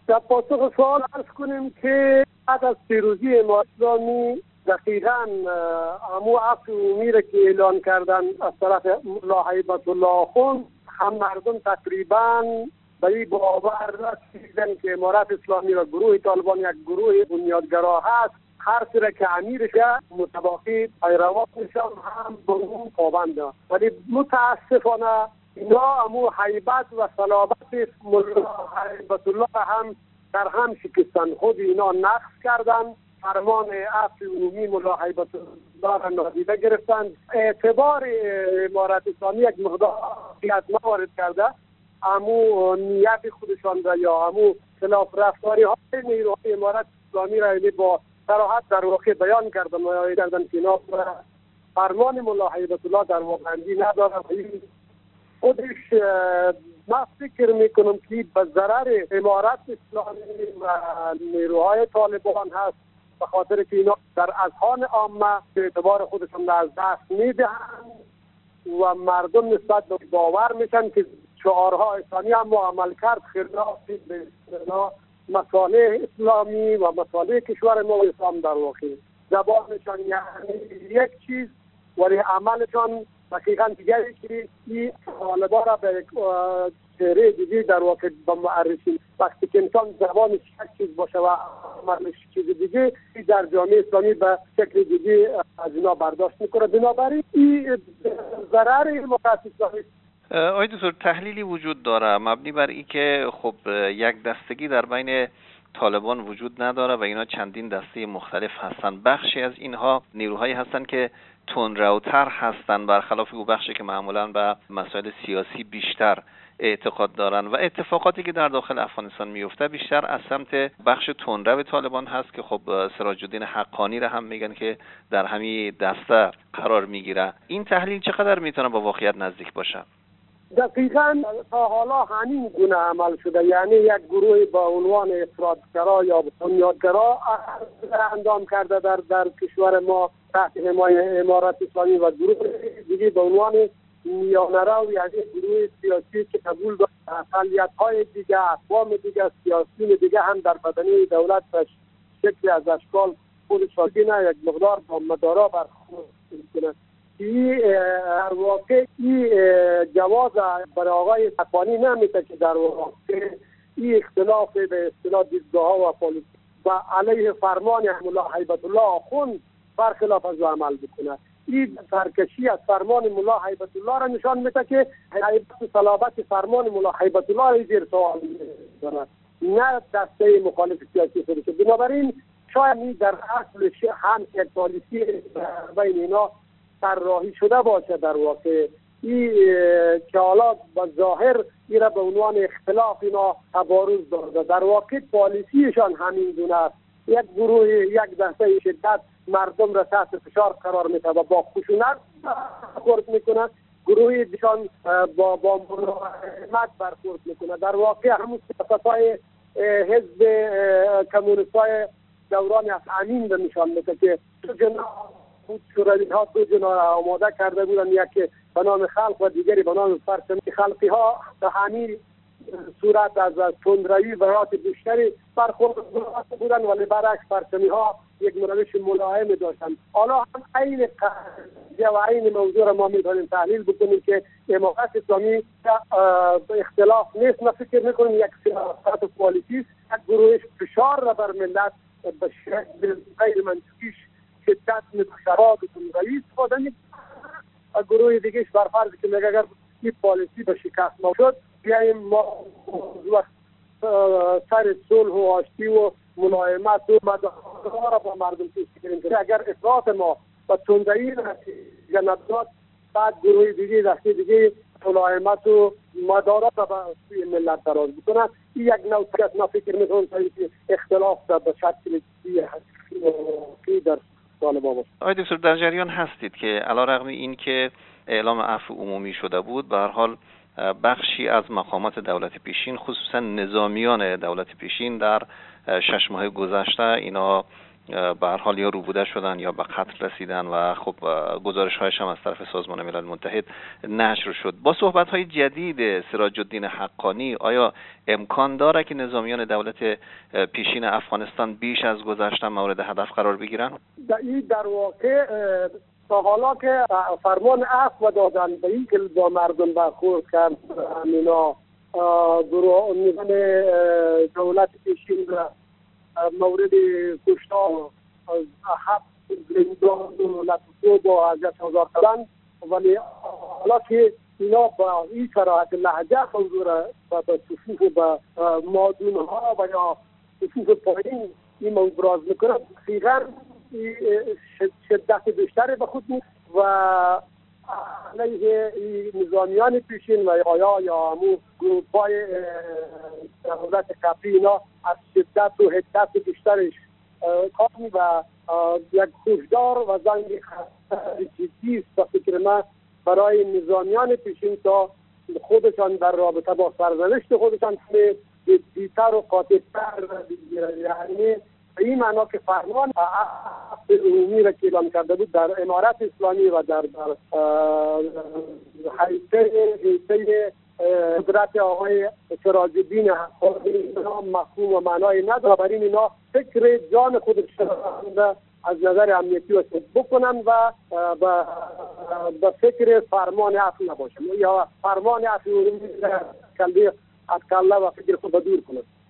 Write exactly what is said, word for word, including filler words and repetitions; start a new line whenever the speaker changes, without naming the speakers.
در پاسخ سوال عرض کنیم که بعد از پیروزی امارت اسلامی دقیقاً امو عفو عمومی را که اعلان کردن از طرف ملا هیبت الله آخوند، هم مردم تقریباً به این باور رسیدن که امارت اسلامی را گروه طالبان یک گروه بنیادگرا هست. هر سره که امیرش متباقی پیروانشان هم به اون پابند است. ولی متاسفانه اینا امو هیبت و صلابت ملا هیبت الله هم در هم شکستن. خود اینا نقض کردن، فرمان عفو عمومی ملا هیبت الله را نادیده گرفتند. اعتبار امارت اسلامی یک مقدار وارد کرده، امو نیت خودشان را یا امو خلاف رفتاری های نیروهای امارت اسلامی را با صراحت در واقع بیان کردن و کردن که اینا فرمان ملا هیبت الله در واقعندی نداره. خودش من فکر میکنم که به ضرر امارت اسلامی و نیروهای طالبان هست، به خاطر که اینا در اذهان عامه اعتبار خودشون از دست میدهند و مردم نسبت به باور میشن که شعارها اسلامی هم عمل کرد خلاف به مصالح اسلامی و مصالح کشور ما اسلام. در واقع زبانشان یعنی یک چیز ولی عملشان دقیقاً دیگری که این طالبا را به چهره دیگه در واقع به معرفی. وقتی که انسان زبانش یک چیز باشه و عملش چیز دیگه، در جامعه اسلامی به شکل دیگه از اینا برداشت میکنه. بنابراین این ضرر امارت اسلامی.
آقای دکتر، تحلیلی وجود داره مبنی بر این که خب یک دستگی در بین طالبان وجود نداره و اینا چندین دسته مختلف هستن. بخشی از اینها نیروهایی هستن که تندروتر هستن، برخلاف او بخشی که معمولا به مسائل سیاسی بیشتر اعتقاد دارن و اتفاقاتی که در داخل افغانستان میفته بیشتر از سمت بخش تندرو طالبان هست که خب سراج الدین حقانی را هم میگن که در همین دسته قرار میگیره. این تحلیل چقدر میتونه با واقعیت نزدیک باشه؟
دقیقاً تا حالا همین گونه عمل شده، یعنی یک گروه با عنوان افراطگرا یا بنیادگرا اندام کرده در در کشور ما تحت حمایت امارت اسلامی و گروه دیگه به عنوان میانه‌رو، یعنی گروه سیاسی که قبول داره اقلیت‌های دیگه، اقوام دیگه، سیاسیون دیگه هم در بدنه دولت به شکل از اشکال خودش را یک مقدار با مدارا برخورد می‌کنه. این در واقع این جواز برای آقای حقانی نمیده که در واقع این اختلاف به اصطلاح دیدگاه‌ها و پالیسی و علیه فرمان ملا هیبت الله آخوند برخلاف از عمل بکنه. این سرکشی از فرمان ملا هیبت الله را نشان میده که هیبت و صلابت فرمان ملا هیبت الله را زیر سوال میبرد، نه دسته مخالف سیاسی خودش. بنابراین شاید این در اصلش هم یک پالیسی بین اینا طراحی شده باشه. در واقع این که حالا به ظاهر این را به عنوان اختلاف اینا تبارز داده، در واقع پالیسیشان همین گونه است. یک گروه، یک دسته شدت مردم را تحت فشار قرار میده و با خشونت برخورد میکنه، گروهی دیشان با با ملایمت برخورد میکنه. در واقع همون سیاست‌های حزب کمونیست‌های دوران از امین را نشان میده که دو جناح بود، شوروی ها دو جناح آماده کرده بودن، یکی به نام خلق و دیگری به نام پرچمی. خلقی ها به همین صورت از تندروی و رات بیشتری برخورد بودن، ولی برعکس پرچمی ها یک روش ملایم داشتن. حالا هم عین قضیه و عین موضوع را ما میتونیم تحلیل بکنیم که امارت اسلامی اختلاف نیست. ما فکر میکنیم یک سیاست و پالیسی یک گروهش فشار را بر ملت به شکل غیر منطقیش شدت متشابه بکنیم رئیس خودم و گروه دیگهش بر فرض که میگه اگر این پالیسی به شکست ما شد بیاییم ما وقت سر صلح و آشتی و ملایمت و مدارا را با مردم پیش کنیم که اگر افراط ما و تندروی نتیجه نداد، بعد گروه دیگه دسته دیگه ملایمت و مدارا را به سوی ملت دراز بکنن. این یک نوع که ما فکر میکنم که اختلاف در به شکل کی در
آقای دکتر در جریان هستید که علیرغم این که اعلام عفو عمومی شده بود، به هر حال بخشی از مقامات دولت پیشین خصوصا نظامیان دولت پیشین در شش ماه گذشته اینا به هر حال یا روبوده شدن یا به قتل رسیدن و خب گزارش هایش هم از طرف سازمان ملل متحد نشر شد. با صحبت های جدید سراج الدین حقانی آیا امکان داره که نظامیان دولت پیشین افغانستان بیش از گذشته مورد هدف قرار بگیرن؟
این در واقع تا حالا که فرمان عفو دادن به این که با مردم برخورد کرد اینا گروه نظام دولت پیشین مورد کشتار هفت زندان دولت دو با ازش آزاد کردن، ولی حالا که اینا با این صراحت لهجه حضور و به صفوف به مادون ها و یا صفوف پایین این ابراز میکنه، خیلی شدت بیشتری به خود می‌گیرد و علیه نظامیان پیشین و یا یا همون گروه‌های دولت کپی اینا از شدت و حدت بیشترش کار و یک هشدار و زنگ خطر جدی است به فکر من برای نظامیان پیشین تا خودشان در رابطه با سرنوشت خودشان جدی‌تر و قاطع‌تر بگیرند. یعنی به این معنا که فرمان عفو عمومی را که اعلام کرده بود در امارت اسلامی و در در حیطه حیطه قدرت آقای سراج الدین حقانی مفهوم و معنای نداره، برای اینا فکر جان خودشان از نظر امنیتی و بکنن و به فکر فرمان عفو نباشن یا فرمان عفو عمومی را کله از کله و فکر خود دور کنن.